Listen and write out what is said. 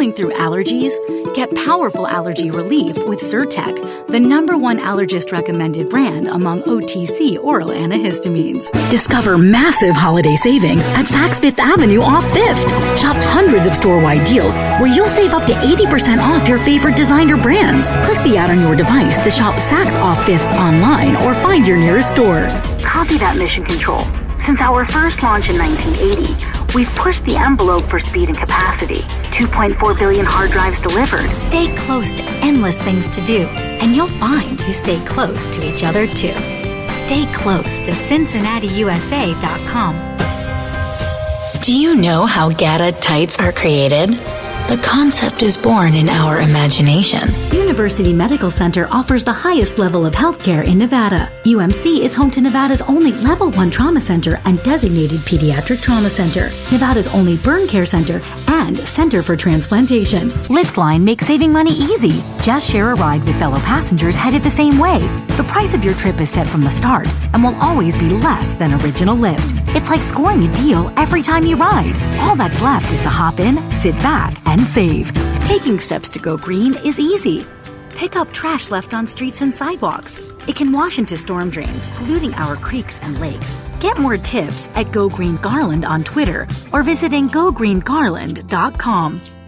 Struggling through allergies? Get powerful allergy relief with Zyrtec, the #1 allergist recommended brand among OTC oral antihistamines. Discover massive holiday savings at Saks Fifth Avenue off 5th. Shop hundreds of store-wide deals where you'll save up to 80% off your favorite designer brands. Click the ad on your device to shop Saks off 5th online or find your nearest store. Copy that, Mission Control. Since our first launch in 1980, we've pushed the envelope for speed and capacity. 2.4 billion hard drives delivered. Stay close to endless things to do, and you'll find you stay close to each other too. Stay close to CincinnatiUSA.com. Do you know how GATA tights are created? The concept is born in our imagination. University Medical Center offers the highest level of healthcare in Nevada. UMC is home to Nevada's only Level 1 Trauma Center and designated Pediatric Trauma Center, Nevada's only Burn Care Center, and Center for Transplantation. LiftLine makes saving money easy. Just share a ride with fellow passengers headed the same way. The price of your trip is set from the start and will always be less than original Lyft. It's like scoring a deal every time you ride. All that's left is to hop in, sit back, and save. Taking steps to go green is easy. Pick up trash left on streets and sidewalks. It can wash into storm drains, polluting our creeks and lakes. Get more tips at Go Green Garland on Twitter or visiting gogreengarland.com.